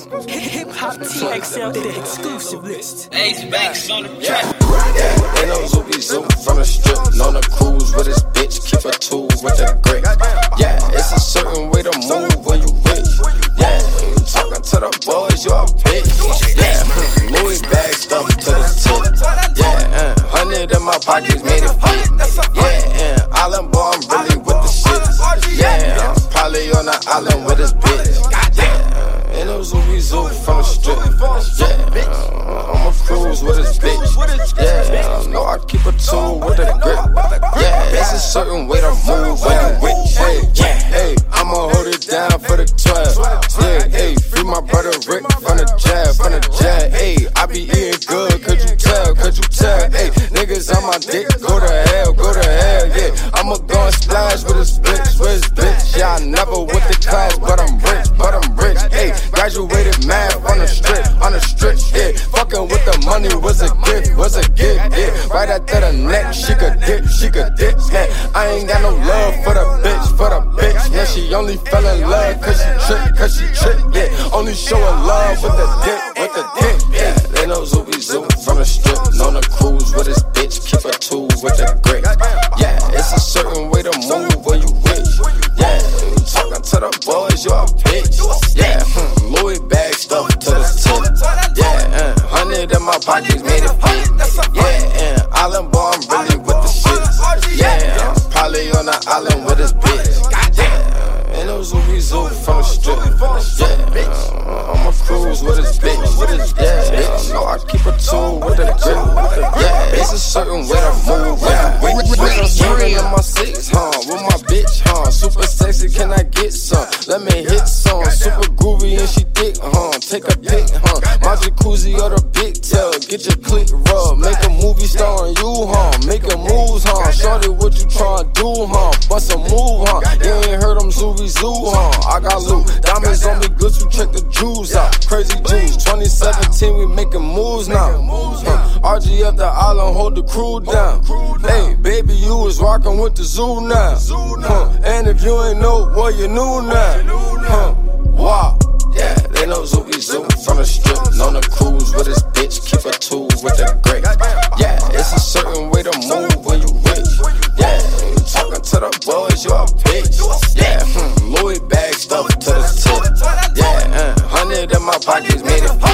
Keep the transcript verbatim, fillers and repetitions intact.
Hip Hop T X L, the exclusive list. H-Banks on the track. Yeah, they know Zoopy Zoo from the strip. On the cruise with his bitch, keep a tool with a grip. Yeah, it's a certain way to move when you rich. Yeah, you talking to the boys, you a bitch. Yeah, Louis bag stuff to the tip. Yeah, uh, hundred in my pockets made it fit. Yeah, uh, island boy, I'm really with the shit. Yeah, I'm probably on the island with his bitch. Yeah, ain't no Zoopy Zoo from the strip. Yeah, uh, I'ma cruise with his bitch. Yeah, I know I keep a tool with a grip. Yeah, it's a certain way to move when you rich. Hey, yeah, hey, I'ma hold it down for the twelve. Yeah, hey, free my brother Rick from the jab, from the jab. Hey, I be eating good, could you tell, could you tell? Hey, niggas on my dick, go to hell, go to hell, yeah. I'ma go and splash with his bitch, with his bitch. Yeah, I never went to class, but I'm rich, but I'm rich. Hey, graduated math on the strip, on the strip, yeah. Fucking with the money was a gift, was a gift, yeah. Right after the neck, she could dip, she could dip, yeah. I ain't got no love for the bitch, for the bitch, yeah. She only fell in love cause she tripped, cause she tripped, yeah. Only showing love with the dick, with the dick, yeah. They know Zoopy Zoo from the strip, on the cruise with his bitch, keep a tool with a grip. Yeah, it's a certain way to move when you rich. Yeah, you talking to the boys, you a bitch. Yeah, hmm, Louis bag stuff to the tip. Yeah, uh, hundred in my pockets made it fit. Yeah, uh, island boy, I'm really with the shit. Yeah, I'm probably on the island with his bitch. Yeah, ain't no Zoopy Zoo from the strip. Yeah, uh, I'ma cruise with his bitch. Yeah, I know I keep a tool with a grip. Yeah, it's a certain way to move when you rich. I'm swinging in my six, huh? With my bitch, huh? Super sexy, can I get some? Let me hit some. Super groovy and she thick, huh? Take a pic, huh? My jacuzzi or the big tail. Get your click rub. Make a movie starring you, huh? Making moves, huh? Shorty, what you tryna do, huh? Bust a move, huh? You ain't heard them Zoopy Zoo, huh? I got loot. Diamonds on me, good to check the jewels out. Crazy Jews. twenty seventeen, we making moves now. Huh? R G F the island, hold the crew down. Hey, baby, you was rockin' with the zoo now. Huh? And if you ain't know, well, you knew now. Huh? Wow. Yeah, they know Zoopy Zoo from the strip. On the cruise with his bitch, keep a tool with a grip. Yeah, it's a certain way to move when you rich. Yeah, you talking to the boys, you a bitch. Yeah, hmm, Louis bag stuff to the tip. Yeah, uh, hundred in my pockets made it fit.